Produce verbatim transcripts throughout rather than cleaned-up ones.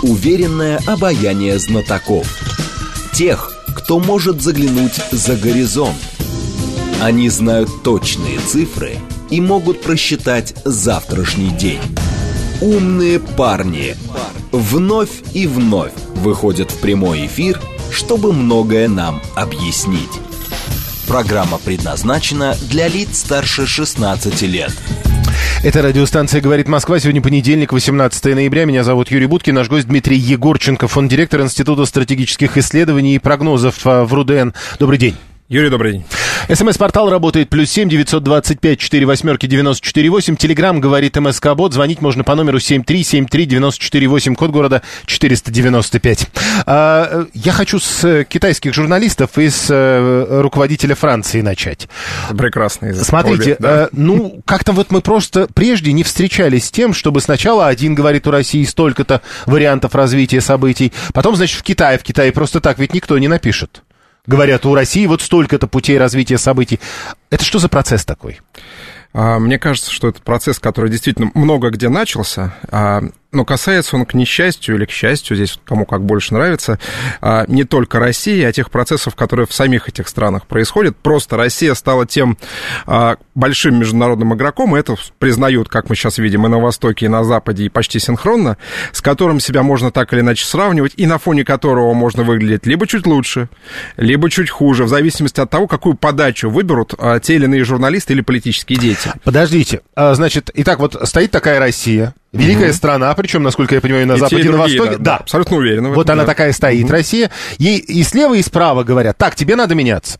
уверенное обаяние знатоков. Тех, кто может заглянуть за горизонт. Они знают точные цифры и могут просчитать завтрашний день. Умные парни вновь и вновь выходят в прямой эфир, чтобы многое нам объяснить. Программа предназначена для лиц старше шестнадцати лет. Это радиостанция «Говорит Москва». Сегодня понедельник, восемнадцатое ноября. Меня зовут Юрий Буткин. Наш гость Дмитрий Егорченко, фонд-директор Института стратегических исследований и прогнозов в РУДН. Добрый день. Юрий, добрый день. СМС-портал работает плюс семь девятьсот двадцать пять четыре восьмерки девяносто четыре восемь. Телеграм говорит МСК-бот. Звонить можно по номеру семь три семь три девяносто четыре восемь, код города четыреста девяносто пять. А, я хочу с китайских журналистов и с а, руководителя Франции начать. Прекрасный язык. Смотрите, Обе, да? а, ну, как-то вот мы просто прежде не встречались с тем, чтобы сначала один говорит у России столько-то вариантов развития событий, потом, значит, в Китае. В Китае просто так ведь никто не напишет. Говорят, у России вот столько-то путей развития событий. Это что за процесс такой? Мне кажется, что это процесс, который действительно много где начался, но касается он, к несчастью или к счастью, здесь кому как больше нравится, не только России, а тех процессов, которые в самих этих странах происходят. Просто Россия стала тем большим международным игроком, и это признают, как мы сейчас видим, и на Востоке, и на Западе, и почти синхронно, с которым себя можно так или иначе сравнивать, и на фоне которого можно выглядеть либо чуть лучше, либо чуть хуже, в зависимости от того, какую подачу выберут те или иные журналисты или политические деятели. Подождите, значит, итак, вот стоит такая Россия, великая mm-hmm. страна, причем, насколько я понимаю, на и Западе, и на другие, Востоке. Да, да, абсолютно уверен. Вот этом, она да. такая стоит, mm-hmm. Россия. Ей и слева, и справа говорят, так, тебе надо меняться.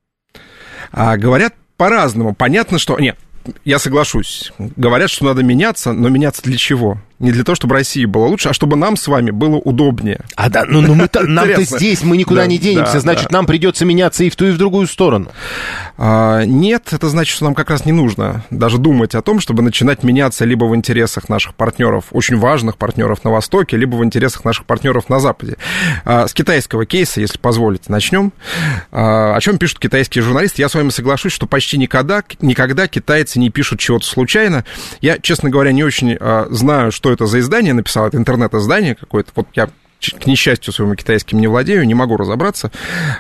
А, говорят по-разному. Понятно, что... Нет, я соглашусь. Говорят, что надо меняться, но меняться для чего? Не для того, чтобы России было лучше, а чтобы нам с вами было удобнее. А да, ну, ну мы-то, нам-то здесь, мы никуда да, не денемся, да, значит, да. нам придется меняться и в ту, и в другую сторону. А, нет, это значит, что нам как раз не нужно даже думать о том, чтобы начинать меняться либо в интересах наших партнеров, очень важных партнеров на Востоке, либо в интересах наших партнеров на Западе. А, с китайского кейса, если позволите, начнем. А, о чем пишут китайские журналисты? Я с вами соглашусь, что почти никогда, никогда китайцы не пишут чего-то случайно. Я, честно говоря, не очень а, знаю, что это за издание написал, это интернет-издание какое-то. Вот я, к несчастью своему, китайским не владею, не могу разобраться.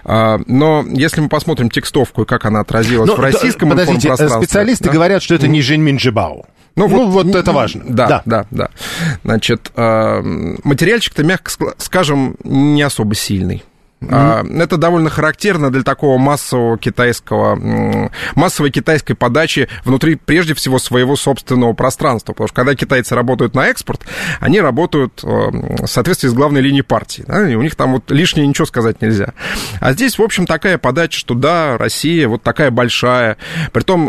Но если мы посмотрим текстовку и как она отразилась Но, в российском информпространстве... Подождите, специалисты да? говорят, что это не Жэньминь Жибао. Ну, ну, вот, вот это важно. Да, да, да, да. Значит, материальчик-то, мягко скажем, не особо сильный. Mm-hmm. Это довольно характерно для такого массового китайского, массовой китайской подачи внутри, прежде всего, своего собственного пространства. Потому что когда китайцы работают на экспорт, они работают в соответствии с главной линией партии. Да, и у них там вот лишнее ничего сказать нельзя. А здесь, в общем, такая подача, что да, Россия вот такая большая, притом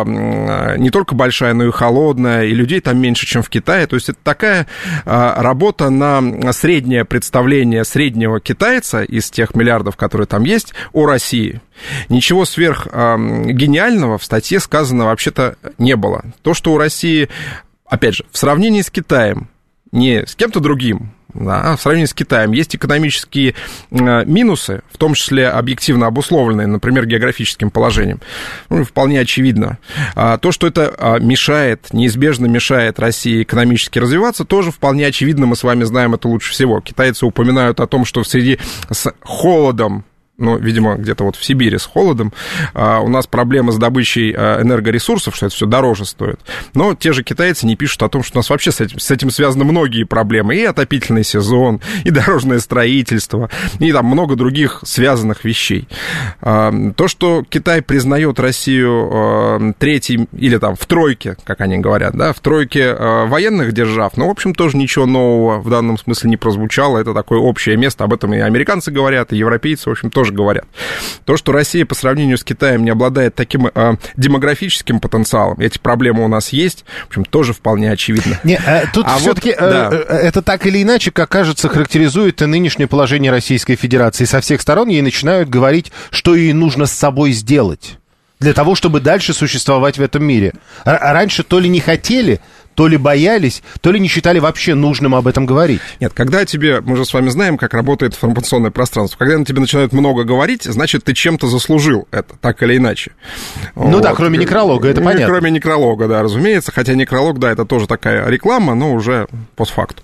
не только большая, но и холодная, и людей там меньше, чем в Китае. То есть это такая работа на среднее представление среднего китайца из тех миллиардов, которые там есть, о России. Ничего сверх э, гениального в статье сказано вообще-то не было. То, что у России, опять же, в сравнении с Китаем, не с кем-то другим, да, а в сравнении с Китаем, есть экономические э, минусы, в том числе объективно обусловленные, например, географическим положением. Ну, вполне очевидно. А то, что это а, мешает, неизбежно мешает России экономически развиваться, тоже вполне очевидно, мы с вами знаем это лучше всего. Китайцы упоминают о том, что в связи с холодом, ну, видимо, где-то вот в Сибири с холодом, а, у нас проблемы с добычей а, энергоресурсов, что это все дороже стоит. Но те же китайцы не пишут о том, что у нас вообще с этим, с этим связаны многие проблемы. И отопительный сезон, и дорожное строительство, и там много других связанных вещей. А, то, что Китай признает Россию а, третьей, или там в тройке, как они говорят, да, в тройке а, военных держав, ну, в общем, тоже ничего нового в данном смысле не прозвучало. Это такое общее место, об этом и американцы говорят, и европейцы, в общем, тоже говорят. То, что Россия по сравнению с Китаем не обладает таким э, демографическим потенциалом, эти проблемы у нас есть, в общем, тоже вполне очевидно. Не, э, тут а все-таки вот, да. э, это так или иначе, как кажется, характеризует нынешнее положение Российской Федерации. Со всех сторон ей начинают говорить, что ей нужно с собой сделать для того, чтобы дальше существовать в этом мире. А раньше то ли не хотели, то ли боялись, то ли не считали вообще нужным об этом говорить. Нет, когда тебе, мы же с вами знаем, как работает информационное пространство, когда на тебе начинают много говорить, значит, ты чем-то заслужил это, так или иначе. Ну вот. Да, кроме некролога, это ну, понятно. Кроме некролога, да, разумеется, хотя некролог, да, это тоже такая реклама, но уже постфактум.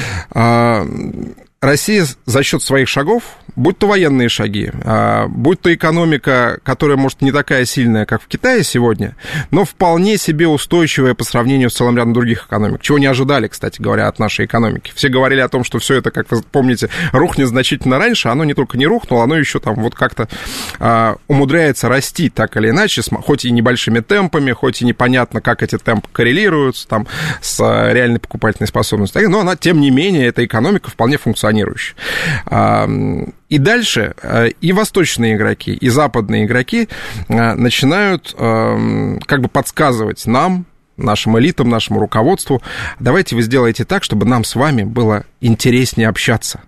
Россия за счет своих шагов, будь то военные шаги, будь то экономика, которая, может, не такая сильная, как в Китае сегодня, но вполне себе устойчивая по сравнению с целым рядом других экономик, чего не ожидали, кстати говоря, от нашей экономики. Все говорили о том, что все это, как вы помните, рухнет значительно раньше, оно не только не рухнуло, оно еще там вот как-то умудряется расти так или иначе, хоть и небольшими темпами, хоть и непонятно, как эти темпы коррелируются там, с реальной покупательной способностью, но она, тем не менее, эта экономика вполне функционирующая. И дальше и восточные игроки, и западные игроки начинают как бы подсказывать нам, нашим элитам, нашему руководству: давайте вы сделаете так, чтобы нам с вами было интереснее общаться.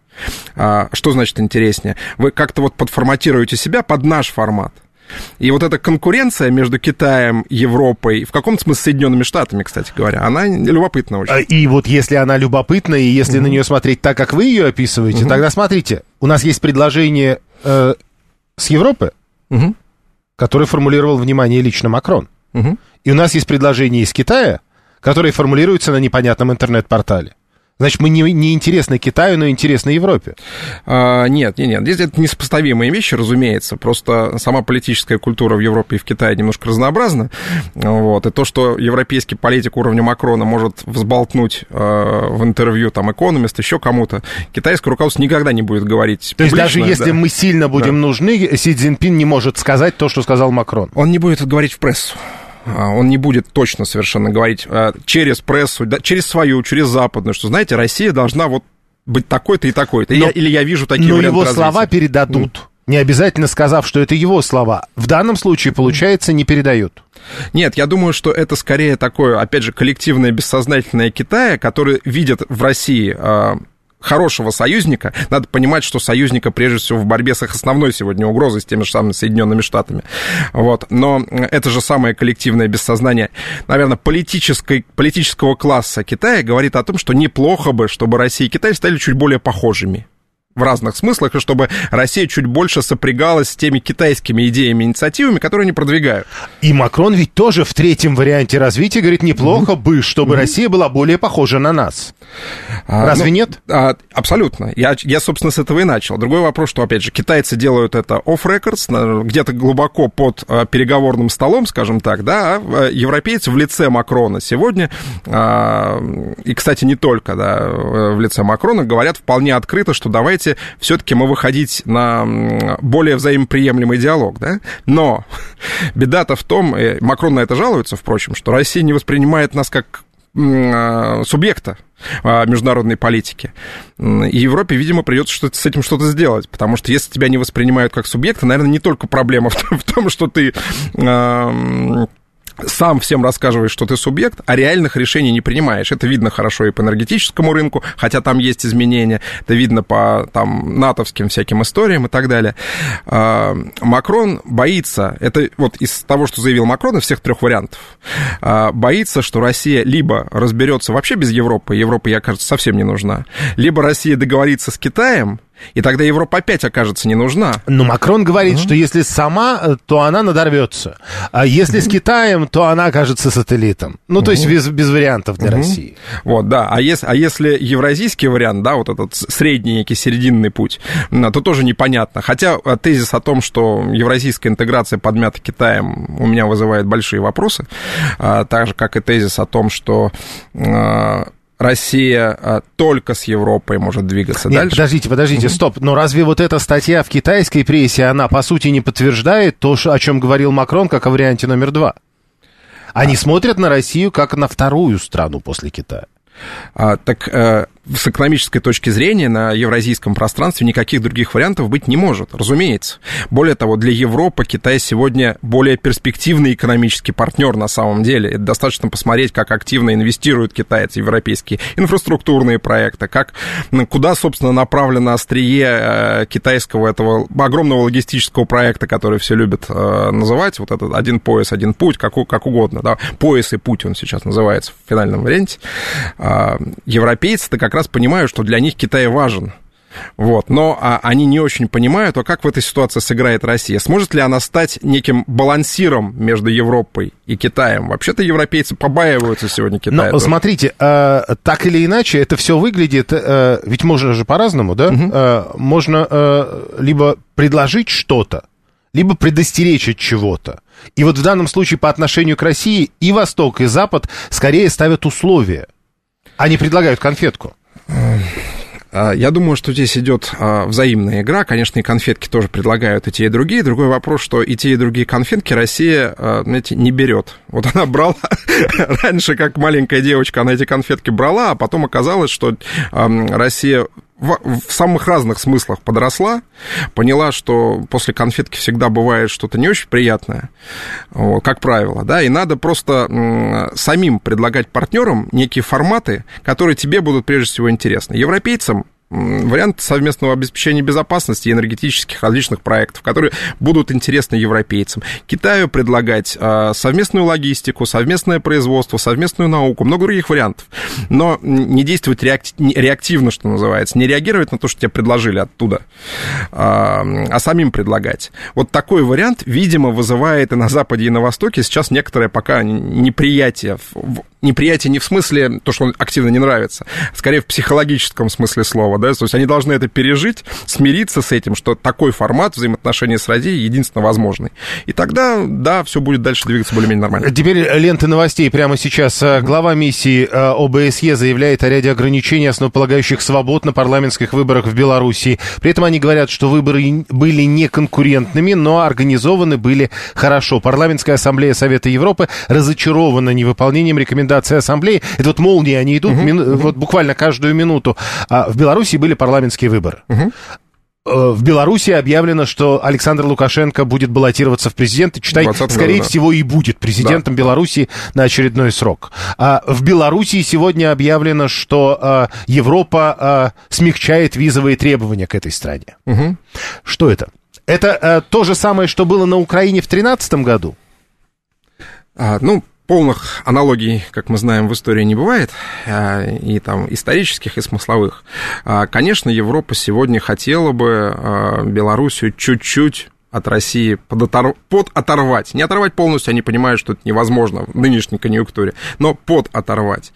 Что значит интереснее? Вы как-то вот подформатируете себя под наш формат. И вот эта конкуренция между Китаем, Европой, в каком-то смысле Соединенными Штатами, кстати говоря, она любопытна очень. И вот если она любопытна, и если mm-hmm. на нее смотреть так, как вы ее описываете, mm-hmm. тогда смотрите, у нас есть предложение э, с Европы, mm-hmm. которое формулировал, внимание, лично Макрон. Mm-hmm. И у нас есть предложение из Китая, которое формулируется на непонятном интернет-портале. Значит, мы не, не интересны Китаю, но интересны Европе. А, нет, нет, нет. Здесь это несопоставимые вещи, разумеется. Просто сама политическая культура в Европе и в Китае немножко разнообразна. Вот. И то, что европейский политик уровня Макрона может взболтнуть э, в интервью там Economist, еще кому-то, китайское руководство никогда не будет говорить То публично. есть даже если да. мы сильно будем да. нужны, Си Цзиньпин не может сказать то, что сказал Макрон? Он не будет говорить в прессу. Он не будет точно совершенно говорить через прессу, через свою, через западную, что, знаете, Россия должна вот быть такой-то и такой-то. Но, я, или я вижу такие варианты развития. Но его слова развития. передадут, mm. не обязательно сказав, что это его слова. В данном случае, получается, не передают. Нет, я думаю, что это скорее такое, опять же, коллективное бессознательное Китая, которое видит в России... хорошего союзника. Надо понимать, что союзника, прежде всего, в борьбе с их основной сегодня угрозой, с теми же самыми Соединенными Штатами. Вот. Но это же самое коллективное бессознание, наверное, политической, политического класса Китая говорит о том, что неплохо бы, чтобы Россия и Китай стали чуть более похожими в разных смыслах, и чтобы Россия чуть больше сопрягалась с теми китайскими идеями и инициативами, которые они продвигают. И Макрон ведь тоже в третьем варианте развития говорит, неплохо mm-hmm. бы, чтобы mm-hmm. Россия была более похожа на нас. А, Разве ну, нет? А, абсолютно. Я, я, собственно, с этого и начал. Другой вопрос, что, опять же, китайцы делают это off-records, где-то глубоко под а, переговорным столом, скажем так, да, а европейцы в лице Макрона сегодня, а, и, кстати, не только, да, в лице Макрона, говорят вполне открыто, что давайте все-таки мы выходить на более взаимоприемлемый диалог, да? Но беда-то в том, Макрон на это жалуется, впрочем, что Россия не воспринимает нас как субъекта международной политики. И Европе, видимо, придется что-то с этим что-то сделать, потому что если тебя не воспринимают как субъекта, наверное, не только проблема в том, в том что ты... сам всем рассказываешь, что ты субъект, а реальных решений не принимаешь. Это видно хорошо и по энергетическому рынку, хотя там есть изменения, это видно по там, натовским всяким историям и так далее. Макрон боится, это вот из того, что заявил Макрон, из всех трех вариантов, боится, что Россия либо разберется вообще без Европы, Европа, ей кажется, совсем не нужна, либо Россия договорится с Китаем, и тогда Европа опять окажется не нужна. Но Макрон говорит, uh-huh. что если сама, то она надорвется. А если uh-huh. с Китаем, то она окажется сателлитом. Ну, uh-huh. то есть без, без вариантов для uh-huh. России. Вот, да. А если, а если евразийский вариант, да, вот этот средний, некий серединный путь, то тоже непонятно. Хотя тезис о том, что евразийская интеграция подмята Китаем, у меня вызывает большие вопросы. Так же, как и тезис о том, что... Россия а, только с Европой может двигаться Нет, дальше. Подождите, подождите, mm-hmm. стоп. Но разве вот эта статья в китайской прессе, она, по сути, не подтверждает то, о чем говорил Макрон, как о варианте номер два? Они а. смотрят на Россию как на вторую страну после Китая. А, так э, с экономической точки зрения на евразийском пространстве никаких других вариантов быть не может, разумеется. Более того, для Европы Китай сегодня более перспективный экономический партнер на самом деле. Это достаточно посмотреть, как активно инвестируют китайцы в европейские инфраструктурные проекты, как, куда, собственно, направлено острие китайского этого огромного логистического проекта, который все любят э, называть, вот этот один пояс, один путь, как, как угодно, да, пояс и путь он сейчас называется в финальном варианте. Э, европейцы-то как раз понимают, что для них Китай важен. Вот. Но а, они не очень понимают, а как в этой ситуации сыграет Россия. Сможет ли она стать неким балансиром между Европой и Китаем? Вообще-то европейцы побаиваются сегодня Китая. Но смотрите, э, так или иначе, это все выглядит, э, ведь можно же по-разному, да? Угу. Э, можно э, либо предложить что-то, либо предостеречь от чего-то. И вот в данном случае по отношению к России и Восток, и Запад скорее ставят условия. Они предлагают конфетку. Я думаю, что здесь идет взаимная игра. Конечно, и конфетки тоже предлагают и те, и другие. Другой вопрос, что и те, и другие конфетки Россия, знаете, не берет. Вот она брала раньше, как маленькая девочка, она эти конфетки брала, а потом оказалось, что Россия в, в самых разных смыслах подросла, поняла, что после конфетки всегда бывает что-то не очень приятное, вот, как правило, да, и надо просто м, самим предлагать партнерам некие форматы, которые тебе будут прежде всего интересны. Европейцам вариант совместного обеспечения безопасности и энергетических различных проектов, которые будут интересны европейцам. Китаю предлагать а, совместную логистику, совместное производство, совместную науку, много других вариантов. Но не действовать реактивно, что называется, не реагировать на то, что тебе предложили оттуда, а, а самим предлагать. Вот такой вариант, видимо, вызывает и на Западе, и на Востоке сейчас некоторое пока неприятие. Неприятие не в смысле то, что он активно не нравится, скорее в психологическом смысле слова. Да? То есть они должны это пережить, смириться с этим, что такой формат взаимоотношений с Россией единственно возможный. И тогда, да, все будет дальше двигаться более-менее нормально. Теперь ленты новостей прямо сейчас. Глава миссии ОБСЕ заявляет о ряде ограничений, основополагающих свобод на парламентских выборах в Беларуси. При этом они говорят, что выборы были неконкурентными, но организованы были хорошо. Парламентская ассамблея Совета Европы разочарована невыполнением рекомендаций ассамблеи. Это вот молнии, они идут uh-huh, мину, uh-huh. вот буквально каждую минуту. А в Беларуси были парламентские выборы. Uh-huh. В Беларуси объявлено, что Александр Лукашенко будет баллотироваться в президенты. Читай, скорее году, да. всего, и будет президентом да. Беларуси на очередной срок. А в Беларуси сегодня объявлено, что а, Европа а, смягчает визовые требования к этой стране. Uh-huh. Что это? Это а, то же самое, что было на Украине в две тысячи тринадцатом году? А, ну... Полных аналогий, как мы знаем, в истории не бывает, и там исторических, и смысловых. Конечно, Европа сегодня хотела бы Белоруссию чуть-чуть от России подотор... подоторвать. Не оторвать полностью, они понимают, что это невозможно в нынешней конъюнктуре, но подоторвать.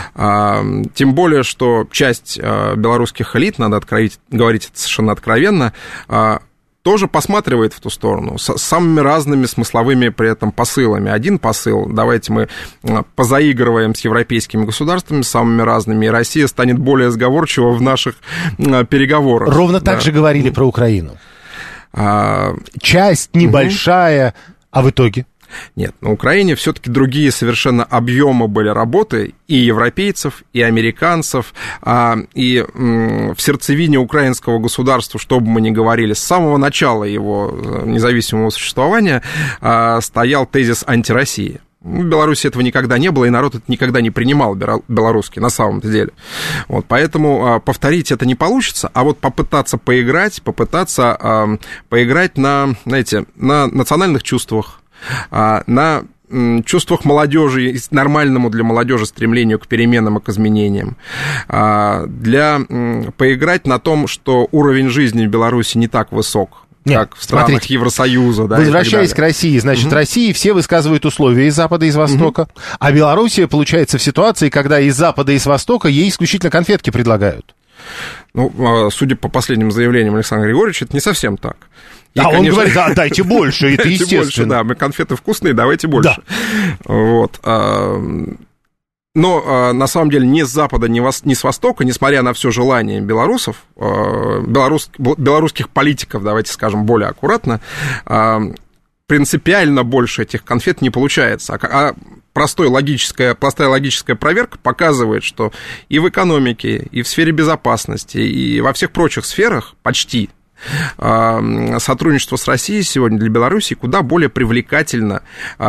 Тем более, что часть белорусских элит, надо откровить, говорить это совершенно откровенно, тоже посматривает в ту сторону, с самыми разными смысловыми при этом посылами. Один посыл, давайте мы позаигрываем с европейскими государствами, самыми разными, и Россия станет более сговорчива в наших переговорах. Ровно да. так же говорили про Украину. А... Часть небольшая, угу. а в итоге? Нет, на Украине все-таки другие совершенно объемы были работы и европейцев, и американцев, и в сердцевине украинского государства, что бы мы ни говорили, с самого начала его независимого существования стоял тезис антироссии. В Беларуси этого никогда не было, и народ это никогда не принимал белорусский, на самом деле. Вот, поэтому повторить это не получится, а вот попытаться поиграть, попытаться поиграть на, знаете, на национальных чувствах, на чувствах молодежи, нормальному для молодежи стремлению к переменам и к изменениям, для поиграть на том, что уровень жизни в Беларуси не так высок, Нет, как в странах смотрите, Евросоюза. Да, возвращаясь к России, значит, угу. России все высказывают условия из Запада и из Востока, угу. а Белоруссия получается в ситуации, когда из Запада и из Востока ей исключительно конфетки предлагают. Ну, судя по последним заявлениям Александра Григорьевича, это не совсем так. И, а конечно, он говорит, да, дайте больше, это дайте естественно. Больше, да, мы конфеты вкусные, давайте больше. Да. Вот. Но на самом деле ни с Запада, ни с Востока, несмотря на все желание белорусов, белорус, белорусских политиков, давайте скажем более аккуратно, принципиально больше этих конфет не получается. А простой логическая, простая логическая проверка показывает, что и в экономике, и в сфере безопасности, и во всех прочих сферах почти сотрудничество с Россией сегодня для Беларуси куда более привлекательно,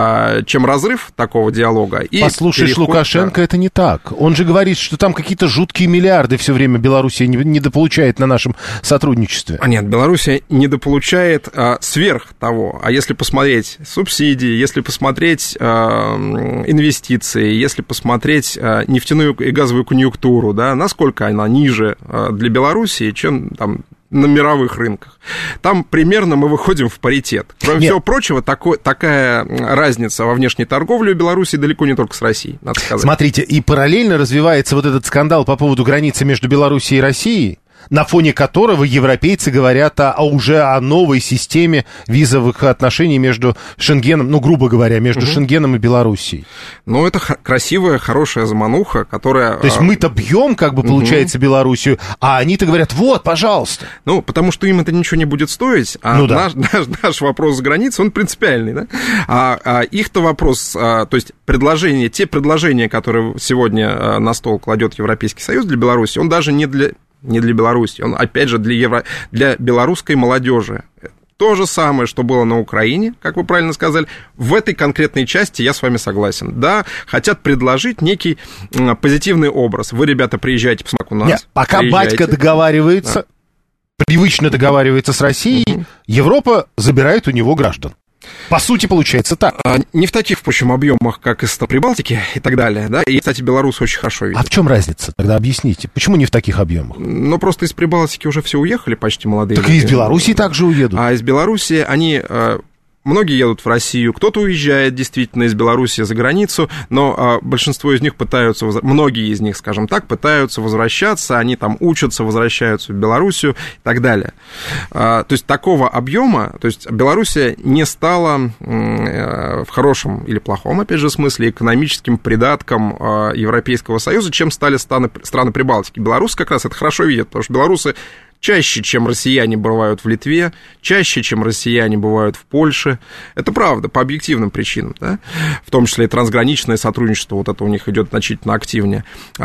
чем разрыв такого диалога. И послушаешь, переход... Лукашенко, это не так. Он же говорит, что там какие-то жуткие миллиарды все время Белоруссия недополучает на нашем сотрудничестве. А нет, Белоруссия недополучает а, сверх того. А если посмотреть субсидии, если посмотреть а, инвестиции, если посмотреть а, нефтяную и газовую конъюнктуру, да, насколько она ниже а, для Белоруссии, чем там на мировых рынках. Там примерно мы выходим в паритет. Кроме Нет. всего прочего, такой, такая разница во внешней торговле у Беларуси далеко не только с Россией, надо сказать. Смотрите, и параллельно развивается вот этот скандал по поводу границы между Белоруссией и Россией, на фоне которого европейцы говорят о, о уже о новой системе визовых отношений между Шенгеном, ну, грубо говоря, между угу. Шенгеном и Белоруссией. Ну, это х- красивая, хорошая замануха, которая... То есть мы-то бьем, как бы, получается, угу. Белоруссию, а они-то говорят, вот, пожалуйста. Ну, потому что им это ничего не будет стоить, а ну, да. наш, наш, наш вопрос с границей, он принципиальный, да? А, а их-то вопрос, а, то есть предложения, те предложения, которые сегодня на стол кладет Европейский Союз для Беларуси, он даже не для... не для Беларуси, он, опять же, для, евро... для белорусской молодежи. То же самое, что было на Украине, как вы правильно сказали, в этой конкретной части я с вами согласен. Да, хотят предложить некий позитивный образ. Вы, ребята, приезжайте, посмотрите у нас. Нет, пока приезжайте. Батька договаривается, да. привычно договаривается с Россией, угу. Европа забирает у него граждан. По сути, получается так. А, не в таких, впрочем, объемах, как из Прибалтики и так далее, да, и, кстати, белорусы очень хорошо видят. А в чем разница? Тогда объясните, почему не в таких объемах? Ну, просто из Прибалтики уже все уехали, почти молодые так люди. Так и из Белоруссии также уедут. А из Белоруссии они... Многие едут в Россию, кто-то уезжает действительно из Беларуси за границу, но а, большинство из них пытаются, многие из них, скажем так, пытаются возвращаться, они там учатся, возвращаются в Белоруссию и так далее. А, то есть такого объема, то есть Белоруссия не стала э, в хорошем или плохом, опять же, смысле экономическим придатком э, Европейского Союза, чем стали страны, страны Прибалтики. Беларусь как раз это хорошо видит, потому что белорусы чаще, чем россияне бывают в Литве, чаще, чем россияне бывают в Польше. Это правда, по объективным причинам, да? В том числе и трансграничное сотрудничество, вот это у них идет значительно активнее.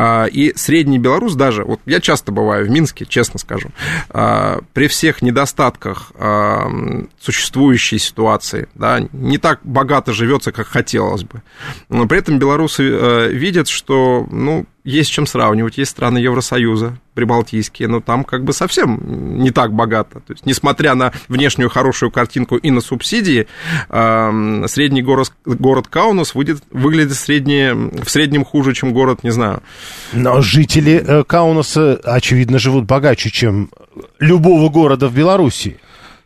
И средний белорус даже, вот я часто бываю в Минске, честно скажу, при всех недостатках существующей ситуации, да, не так богато живется, как хотелось бы, но при этом белорусы видят, что, ну, есть чем сравнивать, есть страны Евросоюза, прибалтийские, но там как бы совсем не так богато. То есть, несмотря на внешнюю хорошую картинку и на субсидии, средний город, город Каунас выглядит, выглядит среднее, в среднем хуже, чем город, не знаю. Но жители Каунаса, очевидно, живут богаче, чем любого города в Беларуси.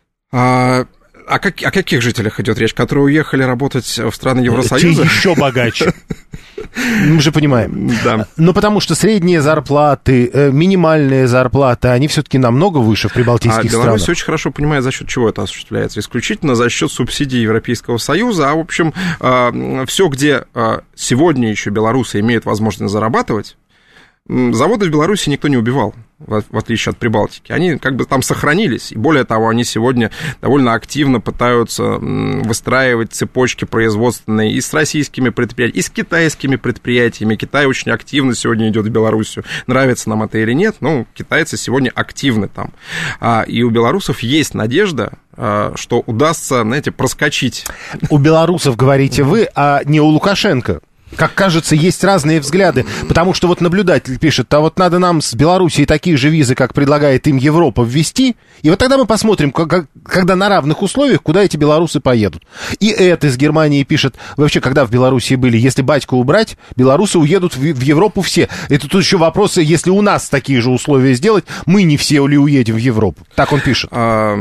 А... О, как, о каких жителях идет речь, которые уехали работать в страны Евросоюза? Те еще богаче. Мы же понимаем. Да. Ну, потому что средние зарплаты, минимальные зарплаты, они все-таки намного выше в прибалтийских а странах. Беларусь очень хорошо понимает, за счет чего это осуществляется. Исключительно за счет субсидий Европейского Союза. А, в общем, все, где сегодня еще белорусы имеют возможность зарабатывать, заводы в Беларуси никто не убивал, в отличие от Прибалтики. Они как бы там сохранились. И более того, они сегодня довольно активно пытаются выстраивать цепочки производственные и с российскими предприятиями, и с китайскими предприятиями. Китай очень активно сегодня идет в Белоруссию. Нравится нам это или нет, но китайцы сегодня активны там. И у белорусов есть надежда, что удастся, знаете, проскочить. У белорусов, говорите вы, а не у Лукашенко. Как кажется, есть разные взгляды, потому что вот наблюдатель пишет, а вот надо нам с Белоруссией такие же визы, как предлагает им Европа, ввести, и вот тогда мы посмотрим, как, когда на равных условиях, куда эти белорусы поедут. И это из Германии пишет, вообще, когда в Белоруссии были, если батьку убрать, белорусы уедут в, в Европу все. Это тут еще вопросы, если у нас такие же условия сделать, мы не все ли уедем в Европу. Так он пишет. Я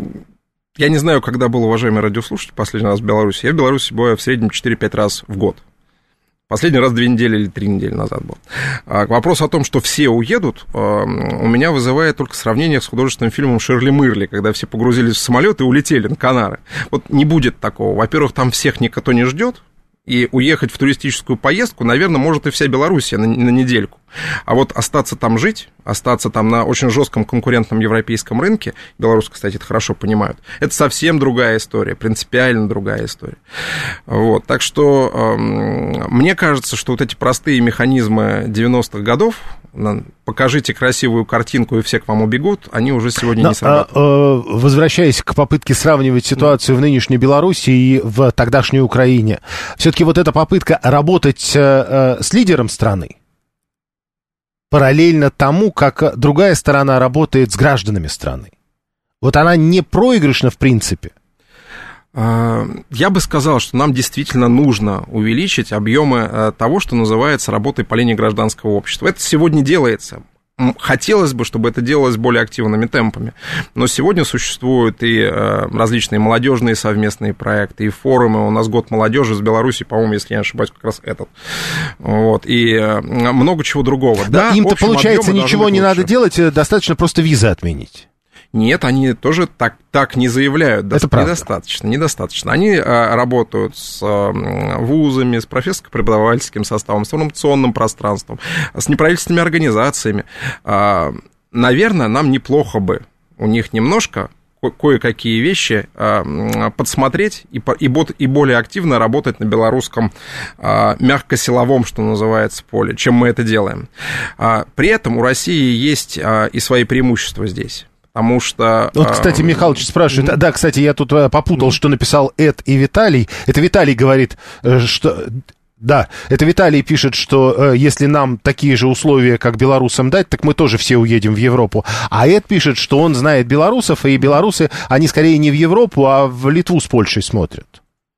не знаю, когда был, уважаемый радиослушатель, последний раз в Беларуси. Я в Беларуси бываю в среднем четыре-пять раз в год. Последний раз две недели или три недели назад был. Вопрос о том, что все уедут, у меня вызывает только сравнение с художественным фильмом «Ширли Мырли», когда все погрузились в самолет и улетели на Канары. Вот не будет такого. Во-первых, там всех никто не ждет. И уехать в туристическую поездку, наверное, может и вся Белоруссия на, на недельку. А вот остаться там жить, остаться там на очень жестком конкурентном европейском рынке, белорусы, кстати, это хорошо понимают, это совсем другая история, принципиально другая история. Вот, так что э, мне кажется, что вот эти простые механизмы девяностых годов, покажите красивую картинку, и все к вам убегут, они уже сегодня Но, не срабатывают. А, а, возвращаясь к попытке сравнивать ситуацию mm. в нынешней Беларуси и в тогдашней Украине, все-таки вот эта попытка работать а, с лидером страны, параллельно тому, как другая сторона работает с гражданами страны, вот она не проигрышна в принципе? Я бы сказал, что нам действительно нужно увеличить объемы того, что называется работой по линии гражданского общества. Это сегодня делается. Хотелось бы, чтобы это делалось более активными темпами. Но сегодня существуют и различные молодежные совместные проекты, и форумы. У нас год молодежи с Беларуси, по-моему, если я не ошибаюсь, как раз этот. Вот. И много чего другого. Да, да, им-то, получается, ничего не надо делать, достаточно просто визы отменить. Нет, они тоже так, так не заявляют. Это правда. Недостаточно, недостаточно. Они а, работают с а, вузами, с профессорско-преподавательским составом, с информационным пространством, с неправительственными организациями. А, наверное, нам неплохо бы у них немножко ко- кое-какие вещи а, подсмотреть и, и, и более активно работать на белорусском а, мягкосиловом, что называется, поле, чем мы это делаем. А, при этом у России есть а, и свои преимущества здесь. Потому что... Вот, кстати, Михалыч спрашивает, mm-hmm. да, кстати, я тут попутал, mm-hmm. что написал Эд и Виталий. Это Виталий говорит, что... Да, это Виталий пишет, что э, если нам такие же условия, как белорусам дать, так мы тоже все уедем в Европу. А Эд пишет, что он знает белорусов, и белорусы, они скорее не в Европу, а в Литву с Польшей смотрят.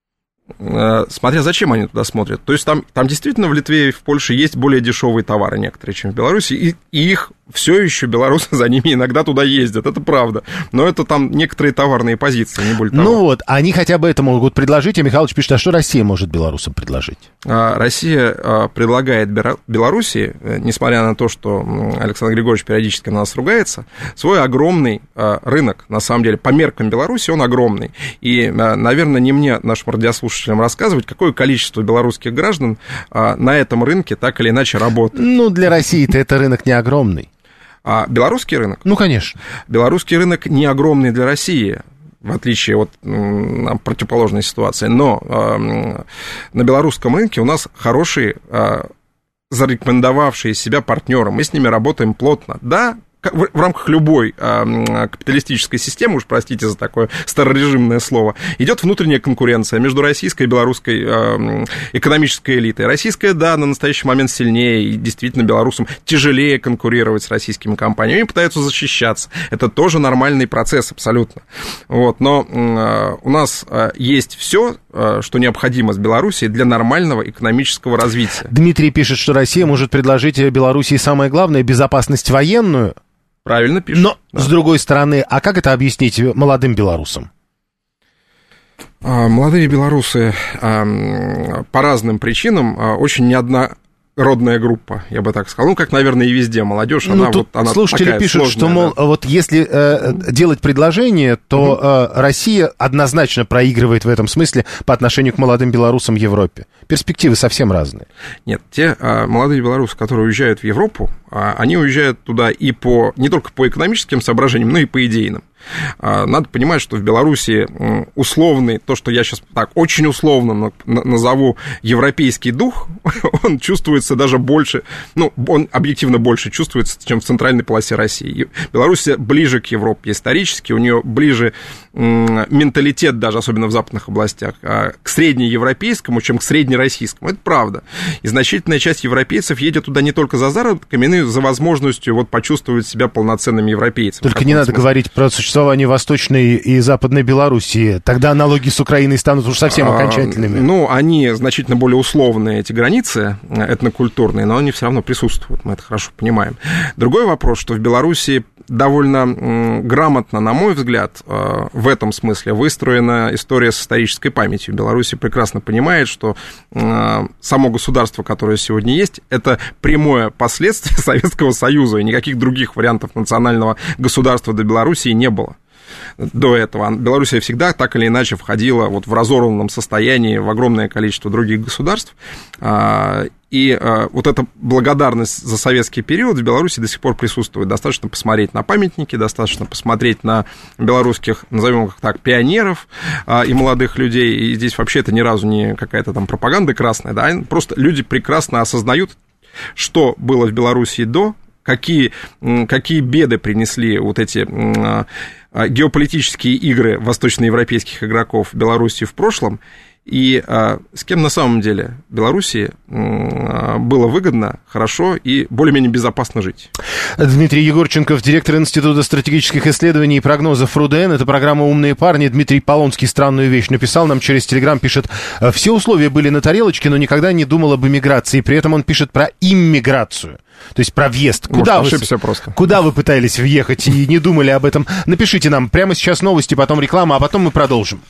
Смотря зачем они туда смотрят. То есть там, там действительно в Литве и в Польше есть более дешевые товары некоторые, чем в Беларуси, и, и их все еще белорусы за ними иногда туда ездят, это правда. Но это там некоторые товарные позиции, не более того. Ну вот, они хотя бы это могут предложить, а Михалыч пишет, а что Россия может белорусам предложить? Россия предлагает Белоруссии, несмотря на то, что Александр Григорьевич периодически на нас ругается, свой огромный рынок, на самом деле, по меркам Беларуси он огромный. И, наверное, не мне, нашим радиослушателям, рассказывать, какое количество белорусских граждан на этом рынке так или иначе работает. Ну, для России-то это рынок не огромный. А белорусский рынок? Ну, конечно. Белорусский рынок не огромный для России, в отличие от м, противоположной ситуации. Но э, на белорусском рынке у нас хорошие, э, зарекомендовавшие себя партнеры. Мы с ними работаем плотно. Да, в, в рамках любой э, капиталистической системы, уж простите за такое старорежимное слово, идет внутренняя конкуренция между российской и белорусской э, экономической элитой. Российская, да, на настоящий момент сильнее, и действительно белорусам тяжелее конкурировать с российскими компаниями, они пытаются защищаться. Это тоже нормальный процесс, абсолютно. Вот, но э, у нас э, есть все, э, что необходимо с Белоруссией для нормального экономического развития. Дмитрий пишет, что Россия может предложить Белоруссии самое главное — безопасность военную. Правильно пишет. Но, да. С другой стороны, а как это объяснить молодым белорусам? Молодые белорусы по разным причинам очень неоднородная группа, я бы так сказал. Ну, как, наверное, и везде молодежь, ну, она, вот, она слушатели такая пишут, сложная, что, мол, да. вот если э, делать предложение, то угу. э, Россия однозначно проигрывает в этом смысле по отношению к молодым белорусам в Европе. Перспективы совсем разные. Нет, те а, молодые белорусы, которые уезжают в Европу, а, они уезжают туда и по, не только по экономическим соображениям, но и по идейным. Надо понимать, что в Беларуси условный, то, что я сейчас так очень условно назову европейский дух, он чувствуется даже больше, ну, он объективно больше чувствуется, чем в центральной полосе России. Беларусь ближе к Европе исторически, у нее ближе менталитет даже, особенно в западных областях, к среднеевропейскому, чем к среднероссийскому. Это правда. И значительная часть европейцев едет туда не только за заработками, но и за возможностью вот почувствовать себя полноценными европейцами. Только не надо говорить про существование Восточной и Западной Белоруссии. Тогда аналогии с Украиной станут уж совсем окончательными. А, ну, они значительно более условные, эти границы этнокультурные, но они все равно присутствуют, мы это хорошо понимаем. Другой вопрос, что в Беларуси довольно грамотно, на мой взгляд, в этом смысле выстроена история с исторической памятью. Беларусь прекрасно понимает, что само государство, которое сегодня есть, это прямое последствие Советского Союза, и никаких других вариантов национального государства до Белоруссии не было. до этого. Белоруссия всегда так или иначе входила вот в разорванном состоянии в огромное количество других государств. И вот эта благодарность за советский период в Беларуси до сих пор присутствует. Достаточно посмотреть на памятники, достаточно посмотреть на белорусских, назовем их так, пионеров и молодых людей. И здесь вообще это ни разу не какая-то там пропаганда красная, да, просто люди прекрасно осознают, что было в Белоруссии до, какие, какие беды принесли вот эти геополитические игры восточноевропейских игроков в Белоруссии в прошлом, и а, с кем на самом деле Белоруссии а, было выгодно, хорошо и более-менее безопасно жить. Дмитрий Егорченков, директор Института стратегических исследований и прогнозов РУДН. Это программа «Умные парни». Дмитрий Полонский странную вещь написал нам через Телеграм, пишет: все условия были на тарелочке, но никогда не думал об эмиграции. При этом он пишет про иммиграцию. То есть про въезд. Куда Может, вы, ошибся просто. Куда вы пытались въехать и не думали об этом? Напишите нам прямо сейчас новости, потом реклама, а потом мы продолжим.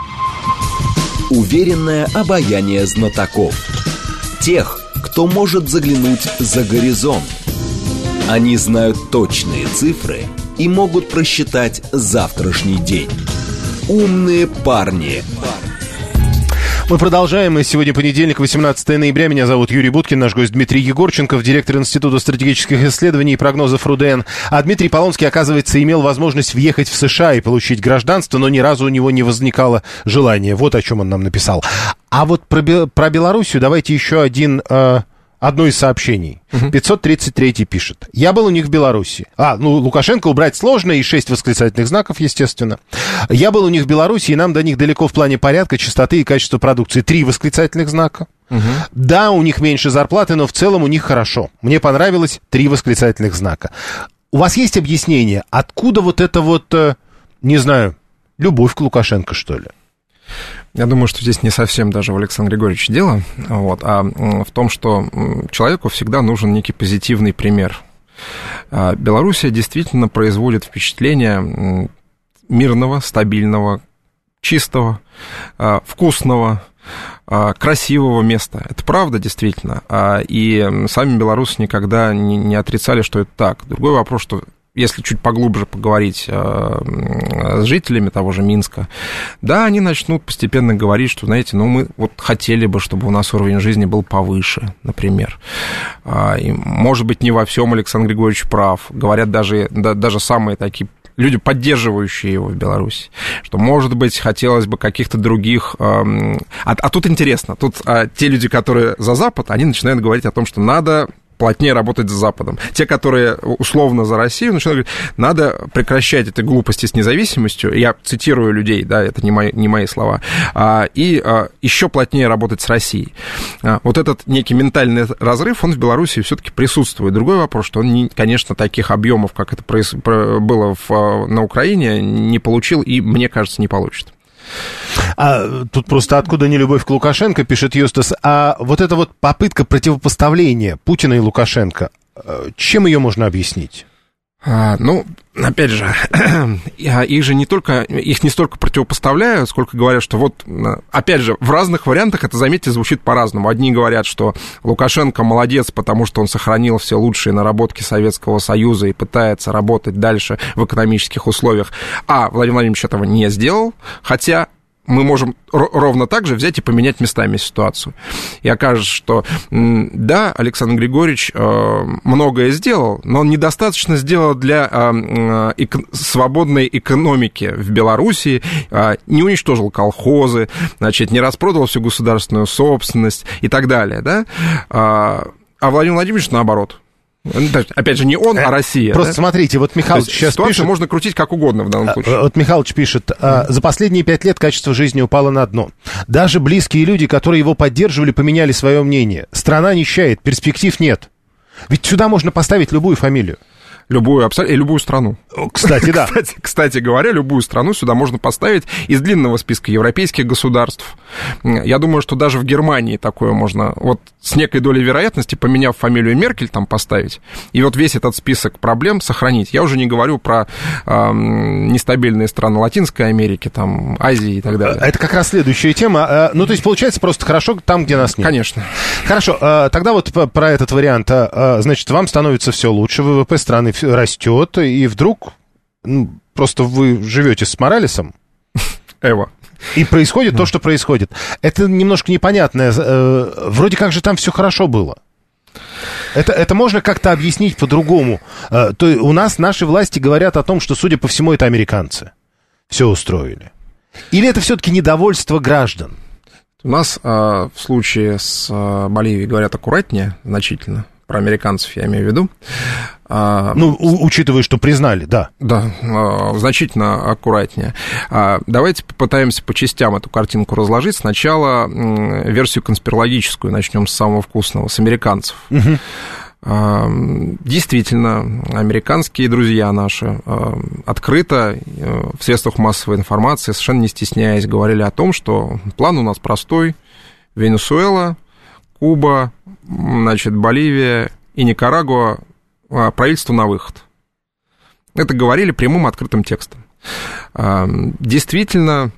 Уверенное обаяние знатоков. Тех, кто может заглянуть за горизонт. Они знают точные цифры и могут просчитать завтрашний день. Умные парни. Мы продолжаем. Сегодня понедельник, восемнадцатое ноября. Меня зовут Юрий Буткин, наш гость Дмитрий Егорченков, директор Института стратегических исследований и прогнозов РУДН. А Дмитрий Полонский, оказывается, имел возможность въехать в США и получить гражданство, но ни разу у него не возникало желания. Вот о чем он нам написал. А вот про, про Белоруссию давайте еще один... Э... Одно из сообщений. Uh-huh. пятьсот тридцать три пишет. Я был у них в Беларуси. А, ну, Лукашенко убрать сложно, и шесть восклицательных знаков, естественно. Я был у них в Беларуси, и нам до них далеко в плане порядка, чистоты и качества продукции. Три восклицательных знака. Uh-huh. Да, у них меньше зарплаты, но в целом у них хорошо. Мне понравилось. Три восклицательных знака. У вас есть объяснение, откуда вот это вот, не знаю, любовь к Лукашенко, что ли? Я думаю, что здесь не совсем даже в Александре Григорьевиче дело, вот, а в том, что человеку всегда нужен некий позитивный пример. Белоруссия действительно производит впечатление мирного, стабильного, чистого, вкусного, красивого места. Это правда, действительно. И сами белорусы никогда не отрицали, что это так. Другой вопрос, что если чуть поглубже поговорить э, с жителями того же Минска, да, они начнут постепенно говорить, что, знаете, ну, мы вот хотели бы, чтобы у нас уровень жизни был повыше, например. А, и, может быть, не во всем Александр Григорьевич прав. Говорят даже, да, даже самые такие люди, поддерживающие его в Беларуси, что, может быть, хотелось бы каких-то других... Э, а, а тут интересно, тут э, те люди, которые за Запад, они начинают говорить о том, что надо... плотнее работать за Западом. Те, которые условно за Россию, начинают говорить, надо прекращать эти глупости с независимостью, я цитирую людей, да, это не мои, не мои слова, а, и а, еще плотнее работать с Россией. А, вот этот некий ментальный разрыв, он в Беларуси все-таки присутствует. Другой вопрос, что он, не, конечно, таких объемов, как это проис... было в, на Украине, не получил и, мне кажется, не получит. А, тут просто откуда не любовь к Лукашенко, пишет Юстас. А вот эта вот попытка противопоставления Путина и Лукашенко, чем ее можно объяснить? А, ну, опять же, их же не только, их не столько противопоставляют, сколько говорят, что вот, опять же, в разных вариантах это, заметьте, звучит по-разному. Одни говорят, что Лукашенко молодец, потому что он сохранил все лучшие наработки Советского Союза и пытается работать дальше в экономических условиях, а Владимир Владимирович этого не сделал, хотя... мы можем ровно так же взять и поменять местами ситуацию. И окажется, что да, Александр Григорьевич многое сделал, но он недостаточно сделал для свободной экономики в Белоруссии, не уничтожил колхозы, значит, не распродал всю государственную собственность и так далее. Да? А Владимир Владимирович наоборот. Опять же, не он, а Россия. Просто да? смотрите, вот Михалыч сейчас ситуацию пишет... можно крутить как угодно в данном случае. Вот Михалыч пишет, за последние пять лет качество жизни упало на дно. Даже близкие люди, которые его поддерживали, поменяли свое мнение. Страна нищает, перспектив нет. Ведь сюда можно поставить любую фамилию. Любую, абсолютно, и любую страну. Кстати, да. Кстати, кстати говоря, любую страну сюда можно поставить из длинного списка европейских государств. Я думаю, что даже в Германии такое можно, вот с некой долей вероятности, поменяв фамилию Меркель, там поставить, и вот весь этот список проблем сохранить. Я уже не говорю про э, нестабильные страны Латинской Америки, там, Азии и так далее. Это как раз следующая тема. Ну, то есть, получается, просто хорошо там, где нас нет. Конечно. Хорошо, тогда вот про этот вариант. Значит, вам становится все лучше, ВВП страны растет, и вдруг, ну, просто вы живете с Моралесом. Эво. И происходит то, что происходит. Это немножко непонятное. Вроде как же там все хорошо было. Это, это можно как-то объяснить по-другому. То есть у нас наши власти говорят о том, что, судя по всему, это американцы все устроили. Или это все-таки недовольство граждан? У нас в случае с Боливией говорят аккуратнее значительно. Про американцев я имею в виду. Ну, у, учитывая, что признали, да. Да, значительно аккуратнее. Давайте попытаемся по частям эту картинку разложить. Сначала версию конспирологическую начнем с самого вкусного, с американцев. Угу. Действительно, американские друзья наши открыто в средствах массовой информации, совершенно не стесняясь, говорили о том, что план у нас простой. Венесуэла, Куба, значит, Боливия и Никарагуа, правительство на выход. Это говорили прямым открытым текстом. Действительно,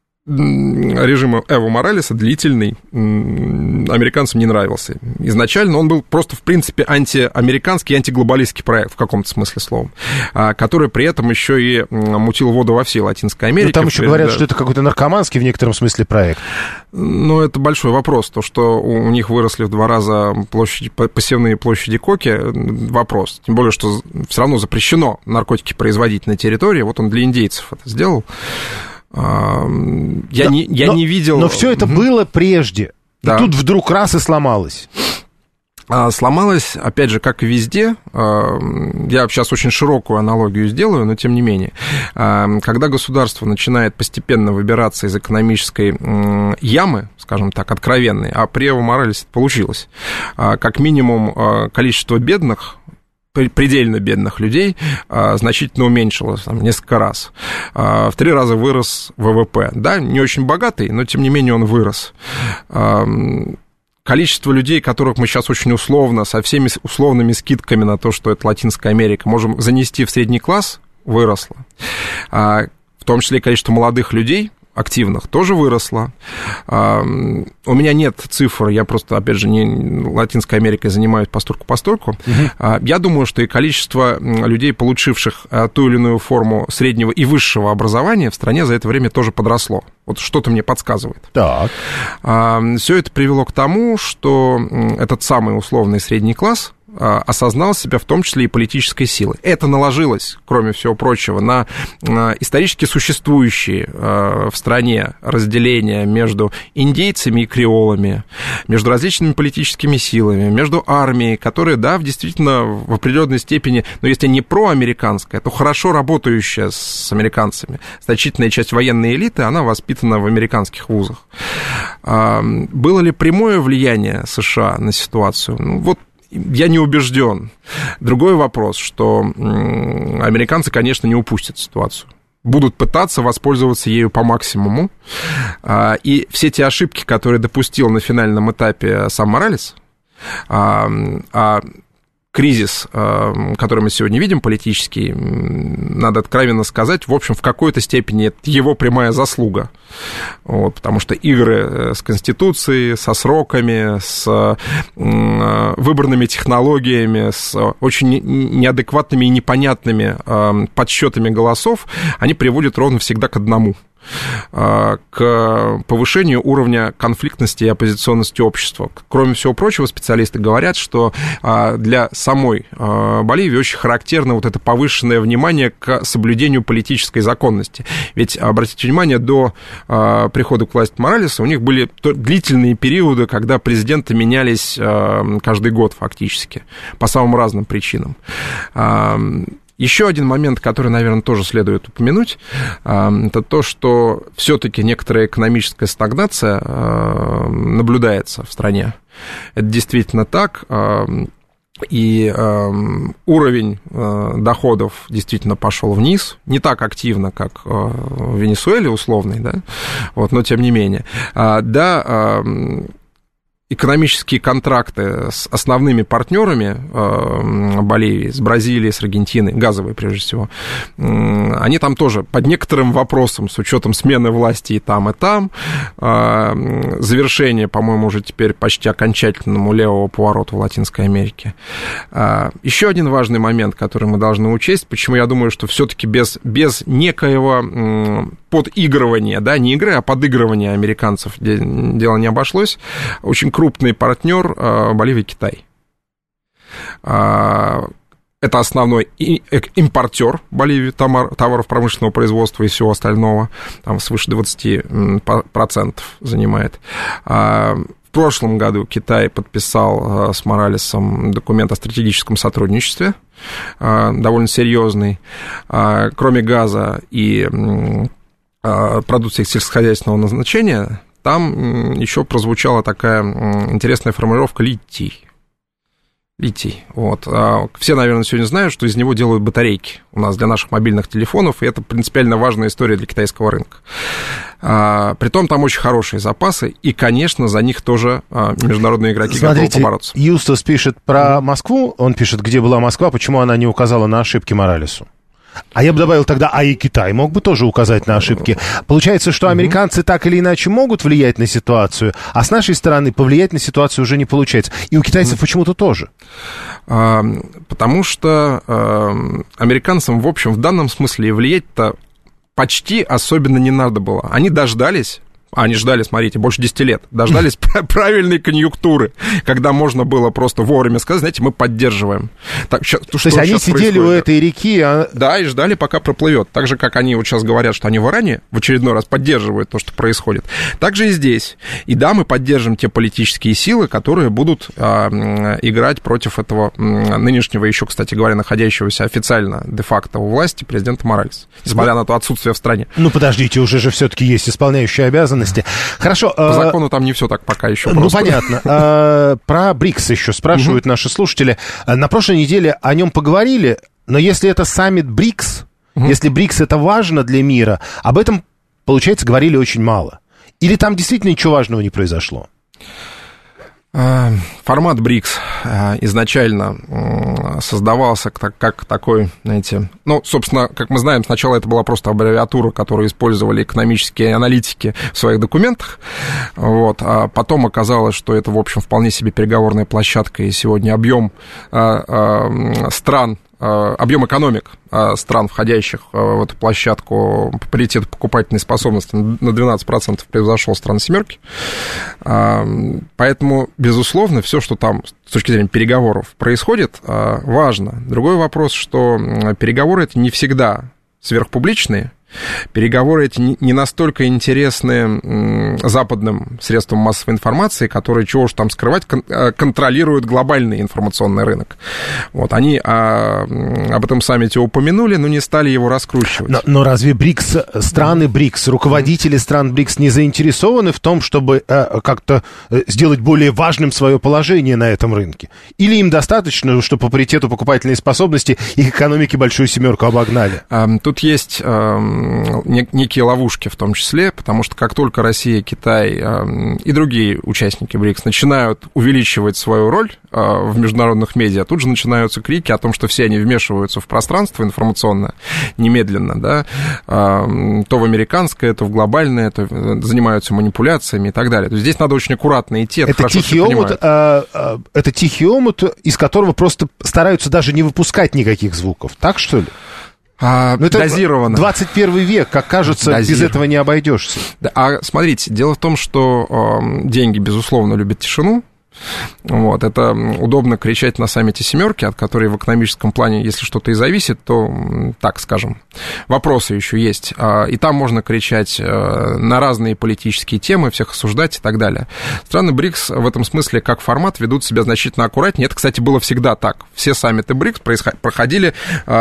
режим Эво Моралеса длительный, американцам не нравился. Изначально он был просто, в принципе, антиамериканский, антиглобалистский проект, в каком-то смысле слова, который при этом еще и мутил воду во всей Латинской Америке. Но там еще говорят, да, что это какой-то наркоманский в некотором смысле проект. Ну, это большой вопрос. То, что у них выросли в два раза площади, посевные площади коки, вопрос. Тем более, что все равно запрещено наркотики производить на территории. Вот он для индейцев это сделал. Я, да, не, я но, не видел... Но все это угу. было прежде. Да. И тут вдруг раз и сломалось. Сломалось, опять же, как и везде. Я сейчас очень широкую аналогию сделаю, но тем не менее. Когда государство начинает постепенно выбираться из экономической ямы, скажем так, откровенной, а при Эво Моралесе это получилось, как минимум количество бедных, предельно бедных людей значительно уменьшилось, там, несколько раз. В три раза вырос ВВП. Да, не очень богатый, но, тем не менее, он вырос. Количество людей, которых мы сейчас очень условно, со всеми условными скидками на то, что это Латинская Америка, можем занести в средний класс, выросло. В том числе и количество молодых людей, активных, тоже выросло. У меня нет цифр, я просто, опять же, не Латинской Америкой занимаюсь постольку-постольку. Uh-huh. Я думаю, что и количество людей, получивших ту или иную форму среднего и высшего образования в стране за это время тоже подросло. Вот что-то мне подсказывает. Так. Все это привело к тому, что этот самый условный средний класс осознал себя в том числе и политической силой. Это наложилось, кроме всего прочего, на исторически существующие в стране разделения между индейцами и креолами, между различными политическими силами, между армией, которая, да, действительно в определенной степени, но если не проамериканская, то хорошо работающая с американцами. Значительная часть военной элиты, она воспитана в американских вузах. Было ли прямое влияние США на ситуацию? Ну, вот я не убежден. Другой вопрос, что американцы, конечно, не упустят ситуацию. Будут пытаться воспользоваться ею по максимуму. И все те ошибки, которые допустил на финальном этапе сам Моралес, а кризис, который мы сегодня видим, политический, надо откровенно сказать, в общем, в какой-то степени это его прямая заслуга. Вот, потому что игры с Конституцией, со сроками, с выборными технологиями, с очень неадекватными и непонятными подсчетами голосов, они приводят ровно всегда к одному – к повышению уровня конфликтности и оппозиционности общества. Кроме всего прочего, специалисты говорят, что для самой Боливии очень характерно вот это повышенное внимание к соблюдению политической законности. Ведь, обратите внимание, до прихода к власти Моралеса у них были длительные периоды, когда президенты менялись каждый год фактически, по самым разным причинам. Еще один момент, который, наверное, тоже следует упомянуть, это то, что все-таки некоторая экономическая стагнация наблюдается в стране. Это действительно так. И уровень доходов действительно пошел вниз, не так активно, как в Венесуэле условный, да, вот, но тем не менее. Да, экономические контракты с основными партнерами э, Боливии, с Бразилией, с Аргентиной, газовые прежде всего, э, они там тоже под некоторым вопросом, с учетом смены власти и там, и там, э, завершение, по-моему, уже теперь почти окончательному левого поворота в Латинской Америке. Э, еще один важный момент, который мы должны учесть, почему я думаю, что все-таки без, без некоего э, подыгрывания, да, не игры, а подыгрывания американцев дело не обошлось, очень крупный партнер э, Боливии — Китай. Э, это основной импортер Боливии товаров промышленного производства и всего остального, там свыше двадцать процентов занимает. Э, в прошлом году Китай подписал э, с Моралесом документ о стратегическом сотрудничестве, э, довольно серьезный. Э, кроме газа и э, продукции сельскохозяйственного назначения, там еще прозвучала такая интересная формулировка «литий». Литий. Вот. Все, наверное, сегодня знают, что из него делают батарейки у нас для наших мобильных телефонов, и это принципиально важная история для китайского рынка. Притом там очень хорошие запасы, и, конечно, за них тоже международные игроки Смотрите, готовы побороться. Юстас пишет про Москву, он пишет, где была Москва, почему она не указала на ошибки Моралесу. А я бы добавил тогда, а и Китай мог бы тоже указать на ошибки. Получается, что американцы так или иначе могут влиять на ситуацию, а с нашей стороны повлиять на ситуацию уже не получается. И у китайцев почему-то тоже. Потому что американцам, в общем, в данном смысле влиять-то почти особенно не надо было. Они дождались... Они ждали, смотрите, больше десяти лет. Дождались правильной конъюнктуры, когда можно было просто вовремя сказать, знаете, мы поддерживаем. Так, что, То есть они сидели происходит? У этой реки... А... Да, и ждали, пока проплывет. Так же, как они вот сейчас говорят, что они в Иране в очередной раз поддерживают то, что происходит. Так же и здесь. И да, мы поддержим те политические силы, которые будут а, играть против этого нынешнего, еще, кстати говоря, находящегося официально де-факто у власти президента Моралеса, несмотря на то отсутствие в стране. Ну, подождите, уже же все-таки есть исполняющие обязанности. Хорошо. По закону там не все так пока еще ну, просто. Ну, понятно. Про БРИКС еще спрашивают угу. наши слушатели. На прошлой неделе о нем поговорили, но если это саммит БРИКС, угу. если БРИКС это важно для мира, об этом, получается, говорили очень мало. Или там действительно ничего важного не произошло? Формат БРИКС изначально создавался как, как такой, знаете, ну, собственно, как мы знаем, сначала это была просто аббревиатура, которую использовали экономические аналитики в своих документах, вот, а потом оказалось, что это, в общем, вполне себе переговорная площадка, и сегодня объем стран, объем экономик стран, входящих в эту площадку по паритету покупательной способности, на двенадцать процентов превзошел страны семерки. Поэтому, безусловно, все, что там с точки зрения переговоров происходит, важно. Другой вопрос, что переговоры это не всегда сверхпубличные. Переговоры эти не настолько интересны западным средствам массовой информации, которые, чего уж там скрывать, контролируют глобальный информационный рынок. Вот, они об этом саммите упомянули, но не стали его раскручивать. Но, но разве БРИКС, страны БРИКС, руководители стран БРИКС не заинтересованы в том, чтобы как-то сделать более важным свое положение на этом рынке? Или им достаточно, что по паритету покупательной способности их экономики большую семерку обогнали? Тут есть некие ловушки в том числе, потому что как только Россия, Китай и другие участники БРИКС начинают увеличивать свою роль в международных медиа, тут же начинаются крики о том, что все они вмешиваются в пространство информационное немедленно, да, то в американское, то в глобальное, то занимаются манипуляциями и так далее. То есть здесь надо очень аккуратно идти, это, это хорошо тихий омут, а, а, это тихий омут, из которого просто стараются даже не выпускать никаких звуков, так что ли? А, ну, это дозированно. двадцать первый век, как кажется, дозированно. Без этого не обойдешься. Да, а смотрите, дело в том, что э, деньги, безусловно, любят тишину. Вот, это удобно кричать на саммите семерки, от которой в экономическом плане, если что-то и зависит, то, так скажем, вопросы еще есть. И там можно кричать на разные политические темы, всех осуждать и так далее. Страны БРИКС в этом смысле, как формат, ведут себя значительно аккуратнее. Это, кстати, было всегда так. Все саммиты БРИКС проходили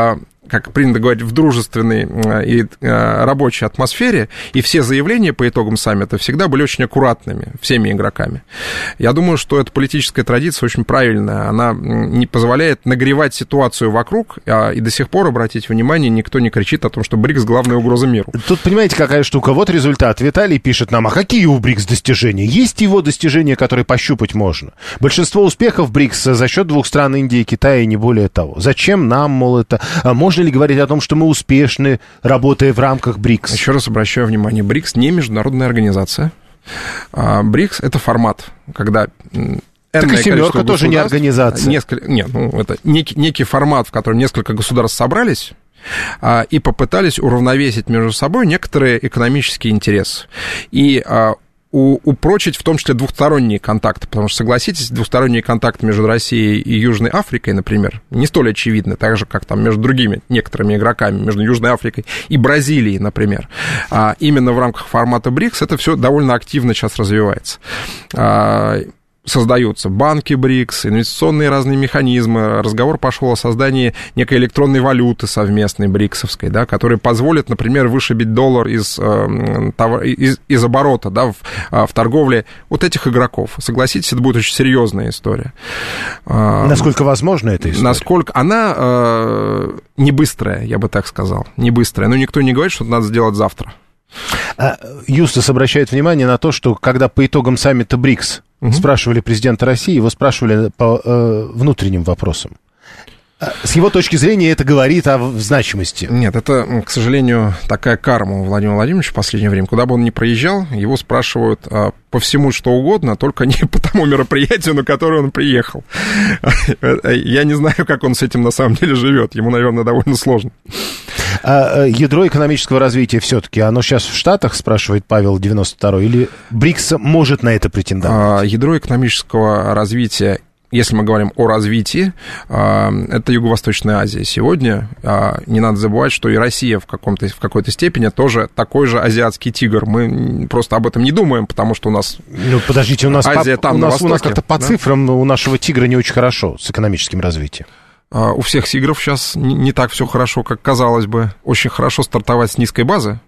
как принято говорить, в дружественной и рабочей атмосфере, и все заявления по итогам саммита всегда были очень аккуратными всеми игроками. Я думаю, что эта политическая традиция очень правильная. Она не позволяет нагревать ситуацию вокруг, и до сих пор, обратите внимание, никто не кричит о том, что БРИКС — главная угроза миру. Тут, понимаете, какая штука? Вот результат. Виталий пишет нам, а какие у БРИКС достижения? Есть его достижения, которые пощупать можно. Большинство успехов БРИКС за счет двух стран, Индии и Китая, и не более того. Зачем нам, мол, это... А можно ли говорить о том, что мы успешны, работая в рамках БРИКС? Еще раз обращаю внимание, БРИКС не международная организация. БРИКС — это формат, когда... Так и семерка тоже не организация. Несколько, нет, ну, это некий, некий формат, в котором несколько государств собрались а, и попытались уравновесить между собой некоторые экономические интересы. И а, у, упрочить в том числе двухсторонние контакты, потому что, согласитесь, двухсторонние контакты между Россией и Южной Африкой, например, не столь очевидны, так же, как там между другими некоторыми игроками, между Южной Африкой и Бразилией, например. А, именно в рамках формата БРИКС это все довольно активно сейчас развивается. А, создаются банки БРИКС, инвестиционные разные механизмы. Разговор пошел о создании некой электронной валюты совместной БРИКСовской, да, которая позволит, например, вышибить доллар из, э, товар, из, из оборота, да, в, в торговле вот этих игроков. Согласитесь, это будет очень серьезная история. Насколько возможно эта история? Насколько она э, не быстрая, я бы так сказал, не быстрая. Но никто не говорит, что это надо сделать завтра. Юстас обращает внимание на то, что когда по итогам саммита БРИКС угу. спрашивали президента России, его спрашивали по э, внутренним вопросам. С его точки зрения это говорит о значимости. Нет, это, к сожалению, такая карма у Владимира Владимировича в последнее время. Куда бы он ни проезжал, его спрашивают а, по всему, что угодно, только не по тому мероприятию, на которое он приехал. Я не знаю, как он с этим на самом деле живет. Ему, наверное, довольно сложно. А ядро экономического развития все-таки, оно сейчас в Штатах, спрашивает Павел девяносто второй, или БРИКС может на это претендовать? А, ядро экономического развития, если мы говорим о развитии, это Юго-Восточная Азия. Сегодня не надо забывать, что и Россия в, каком-то, в какой-то степени тоже такой же азиатский тигр. Мы просто об этом не думаем, потому что у нас... Ну, подождите, у нас, Азия по, там, у, нас, у нас как-то по да? цифрам у нашего тигра не очень хорошо с экономическим развитием. У всех тигров сейчас не, не так все хорошо, как казалось бы. Очень хорошо стартовать с низкой базы.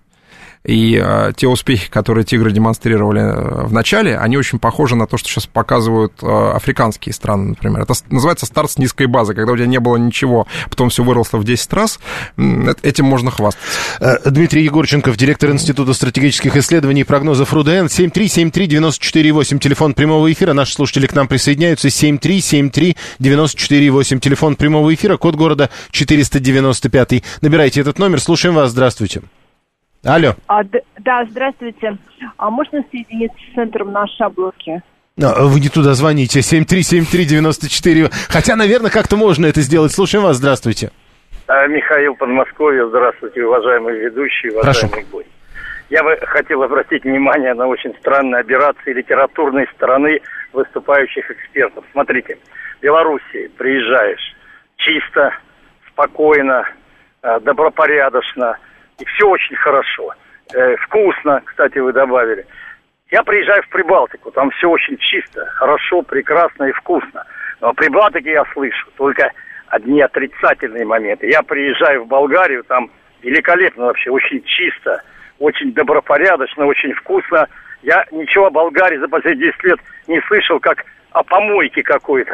И а, те успехи, которые тигры демонстрировали в начале, они очень похожи на то, что сейчас показывают а, африканские страны, например. Это называется старт с низкой базы, когда у тебя не было ничего, потом все выросло в десять раз. Этим можно хвастаться. Дмитрий Егорченков, директор Института стратегических исследований и прогнозов РУДН. семь три семь три девять четыре восемь, телефон прямого эфира. Наши слушатели к нам присоединяются. семь три семь три девять четыре восемь, телефон прямого эфира, код города четыреста девяносто пять. Набирайте этот номер. Слушаем вас. Здравствуйте. Алло. А, да, здравствуйте. А можно соединиться с центром на Шабловке? А, вы не туда звоните. семь три семь три девять четыре. Хотя, наверное, как-то можно это сделать. Слушаем вас. Здравствуйте. Михаил, Подмосковье. Здравствуйте, уважаемые ведущие, уважаемый гость. Я бы хотел обратить внимание на очень странные операции литературной стороны выступающих экспертов. Смотрите, в Белоруссии приезжаешь чисто, спокойно, добропорядочно, и все очень хорошо. Э, вкусно, кстати, вы добавили. Я приезжаю в Прибалтику, там все очень чисто, хорошо, прекрасно и вкусно. Но в Прибалтике я слышу только одни отрицательные моменты. Я приезжаю в Болгарию, там великолепно вообще, очень чисто, очень добропорядочно, очень вкусно. Я ничего о Болгарии за последние десять лет не слышал, как о помойке какой-то.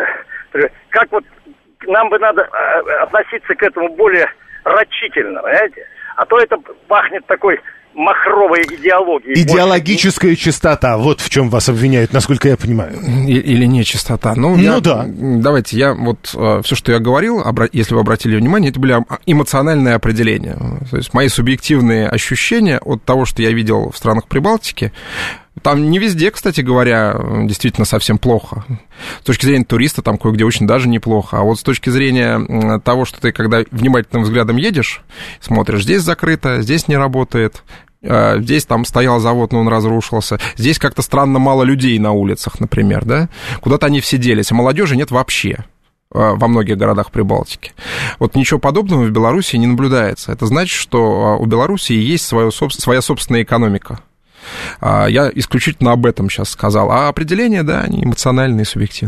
Как вот нам бы надо относиться к этому более рачительно, понимаете? А то это пахнет такой махровой идеологией. Идеологическая больше... чистота, вот в чем вас обвиняют, насколько я понимаю. Или не чистота. Ну, ну я, да. Давайте, я вот все, что я говорил, если вы обратили внимание, это были эмоциональные определения. То есть мои субъективные ощущения от того, что я видел в странах Прибалтики. Там не везде, кстати говоря, действительно совсем плохо. С точки зрения туриста там кое-где очень даже неплохо. А вот с точки зрения того, что ты, когда внимательным взглядом едешь, смотришь, здесь закрыто, здесь не работает, здесь там стоял завод, но он разрушился, здесь как-то странно мало людей на улицах, например, да? Куда-то они все делись, а молодежи нет вообще во многих городах Прибалтики. Вот ничего подобного в Беларуси не наблюдается. Это значит, что у Беларуси есть свое, своя собственная экономика. Я исключительно об этом сейчас сказал. А определения, да, они эмоциональные, субъективные.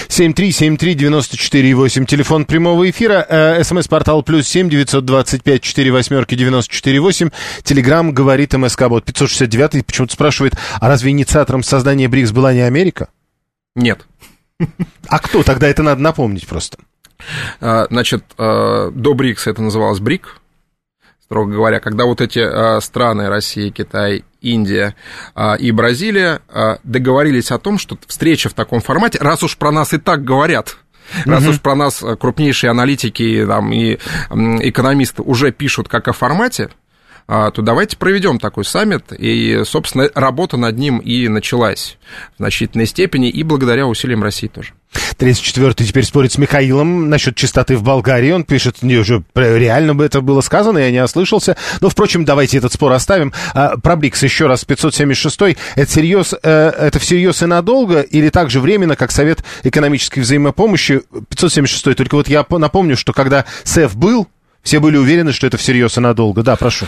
семь три семь три девяносто четыре восемь, телефон прямого эфира, э, смс-портал плюс семь девятьсот двадцать пять четыре восьмерки девяносто четыре восемь, телеграм говорит МСК-бот. пятьсот шестьдесят девятый почему-то спрашивает, а разве инициатором создания БРИКС была не Америка? Нет. А кто? Тогда это надо напомнить просто. Значит, до БРИКС это называлось БРИК, строго говоря, когда вот эти страны, Россия, Китай, Индия и Бразилия, договорились о том, что встреча в таком формате, раз уж про нас и так говорят, раз уж про нас крупнейшие аналитики там, и экономисты уже пишут как о формате, то давайте проведем такой саммит, и, собственно, работа над ним и началась в значительной степени, и благодаря усилиям России тоже. тридцать четвёртый теперь спорит с Михаилом насчет чистоты в Болгарии. Он пишет, не, уже реально бы это было сказано, я не ослышался. Но, впрочем, давайте этот спор оставим. А, про БРИКС еще раз, пятьсот семьдесят шестой. Это, всерьез, э, это всерьез и надолго, или так же временно, как Совет экономической взаимопомощи? пятьсот семьдесят шестой. Только вот я напомню, что когда СЭФ был, все были уверены, что это всерьез и надолго. Да, прошу.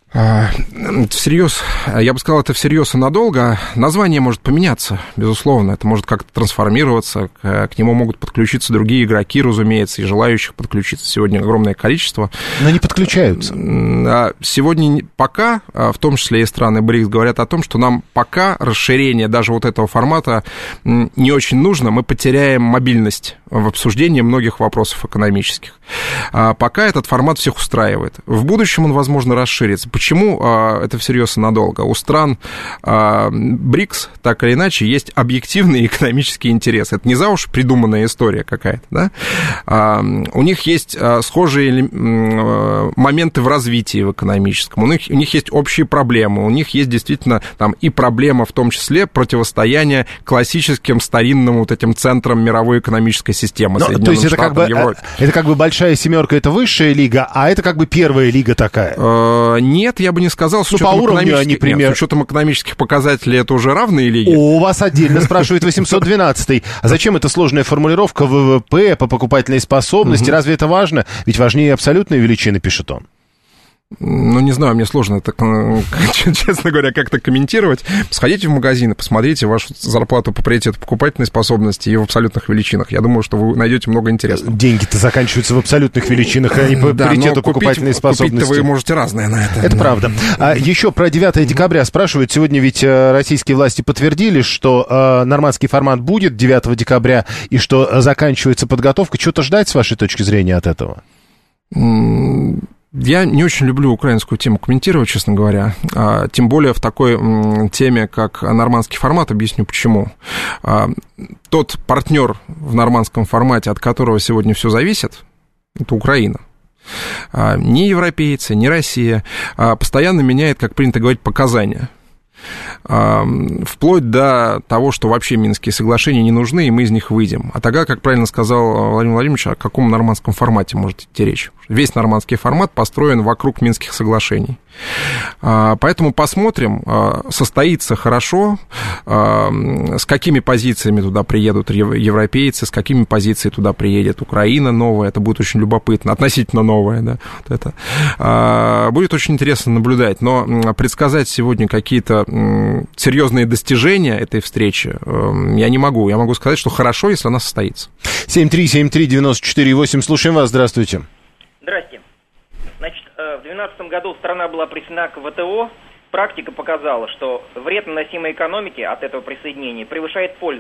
Всерьез, я бы сказал, это всерьез и надолго. Название может поменяться, безусловно. Это может как-то трансформироваться. К, к нему могут подключиться другие игроки, разумеется, и желающих подключиться сегодня огромное количество. Но не подключаются. Сегодня пока, в том числе и страны БРИКС, говорят о том, что нам пока расширение даже вот этого формата не очень нужно. Мы потеряем мобильность в обсуждении многих вопросов экономических. Пока этот формат всех устраивает. В будущем он, возможно, расширится. Почему а, это всерьез и надолго? У стран а, БРИКС, так или иначе, есть объективные экономические интересы. Это не за уж придуманная история какая-то, да? А, у них есть а, схожие а, моменты в развитии в экономическом, у них, у них есть общие проблемы, у них есть действительно там и проблема, в том числе, противостояния классическим старинным вот этим центрам мировой экономической системы. Но, то есть это как, бы, это как бы большая семерка, это высшая лига, а это как бы первая лига такая? А, нет. Нет, я бы не сказал, с, ну, учетом, экономических... Они, пример... Нет, с учетом экономических показателей это уже равные лиги. О, у вас отдельно спрашивает восемьсот двенадцатый. А зачем эта сложная формулировка ВВП по покупательной способности? Угу. Разве это важно? Ведь важнее абсолютные величины, пишет он. Ну, не знаю, мне сложно это, честно говоря, как-то комментировать. Сходите в магазин и посмотрите вашу зарплату по приоритету покупательной способности и в абсолютных величинах. Я думаю, что вы найдете много интересного. Деньги-то заканчиваются в абсолютных величинах, а не по да, приоритету покупательной способности. Купить-то вы можете разное на это. Это да. Правда. А еще про девятое декабря спрашивают. Сегодня ведь российские власти подтвердили, что э, нормандский формат будет девятого декабря и что заканчивается подготовка. Чего-то ждать, с вашей точки зрения, от этого? Я не очень люблю украинскую тему комментировать, честно говоря, а, тем более в такой м, теме, как нормандский формат, объясню почему. А, тот партнер в нормандском формате, от которого сегодня все зависит, это Украина. А, ни европейцы, ни Россия а, постоянно меняет, как принято говорить, показания. Вплоть до того, что вообще Минские соглашения не нужны, и мы из них выйдем. А тогда, как правильно сказал Владимир Владимирович, о каком нормандском формате может идти речь? Весь нормандский формат построен вокруг Минских соглашений. Поэтому посмотрим, состоится хорошо, с какими позициями туда приедут европейцы, с какими позициями туда приедет Украина новая, это будет очень любопытно, относительно новая, да, вот это. Будет очень интересно наблюдать, но предсказать сегодня какие-то серьезные достижения этой встречи я не могу. Я могу сказать, что хорошо, если она состоится. семь три семь три девяносто четыре восемь, слушаем вас, здравствуйте. Здрасте. Значит, в две тысячи двенадцатом году страна была присоединена к ВТО. Практика показала, что вред, наносимый экономике от этого присоединения, превышает пользу.